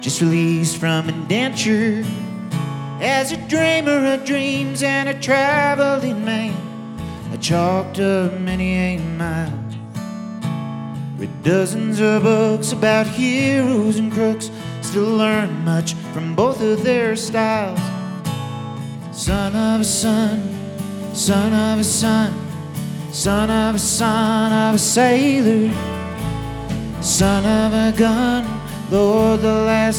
just released from indenture. As a dreamer of dreams and a traveling man, I chalked up many a mile. Read dozens of books about heroes and crooks, still learn much from both of their styles. Son of a son, son of a son, son of a son of a sailor, son of a gun, Lord, the last